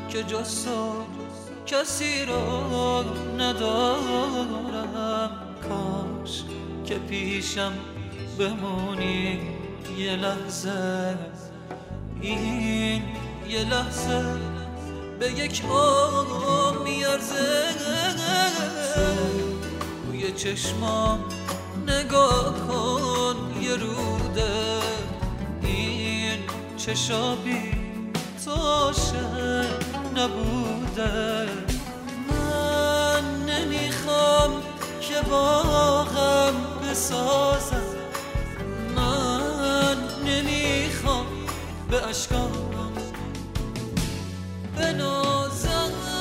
که جز تو کسی را ندارم. کاش که پیشم بمونی یه لحظه، این یه لحظه به یک عمر میارزه. توی چشمام نگاه کن یه روده، این چشابی توشه نبوده. من نمیخوام که باغم بسازم، من نمیخوام به اشکام بنازم.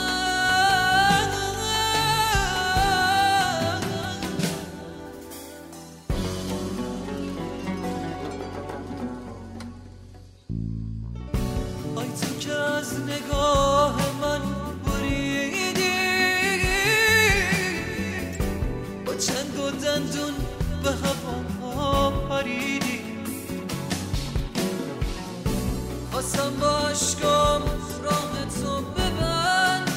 آی تو که از نگاه من بریدی، با چنگ و دندون به هوا پریدی. خواستم با عشقام راه تو ببندم،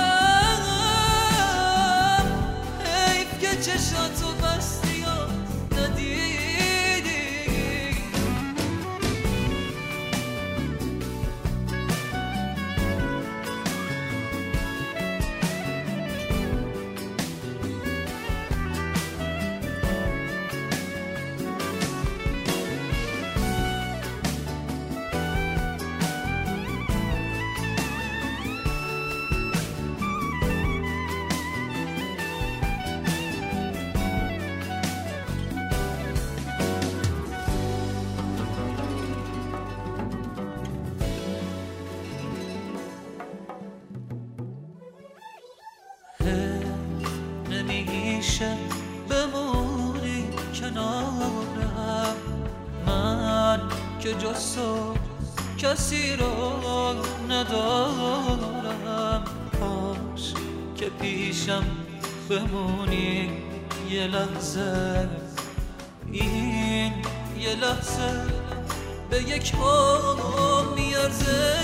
حیف که چشاتو بستی و ندیدی. نمیشه بمونی کنارم، من که جز تو کسی را ندارم. کاش که پیشم بمونی یه لحظه، این یه لحظه به یک عمر میارزه.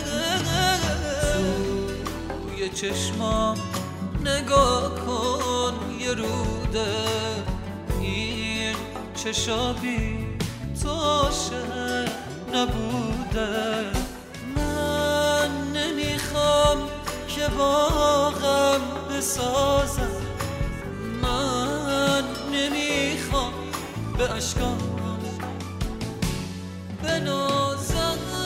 توی چشمام نگاه کن یه روده، این چشابی توشه نبوده. من نمیخوام که باغم بسازم، من نمیخوام به اشکام بنازم.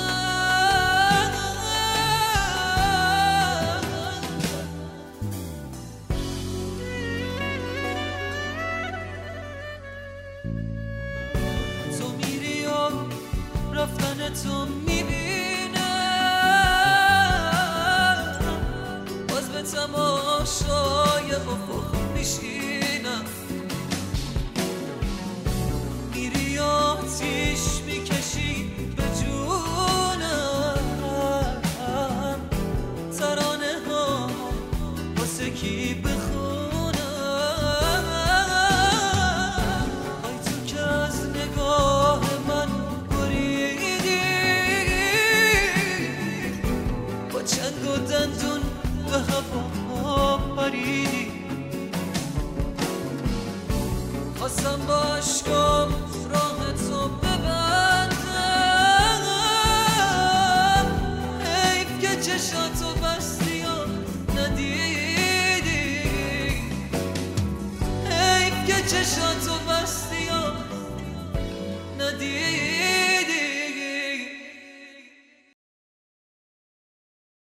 تو میری و رفتن تو میبینم، باز به تماشای افق میشینم. میری آتیش میکشی به جونم، ترانه ها واسه کی بخونم. آی تو که از نگاه من بریدی، با چنگ و دندون به هوا پریدی. خواستم با عشقام راه تو ببندم، حیف که چشاتو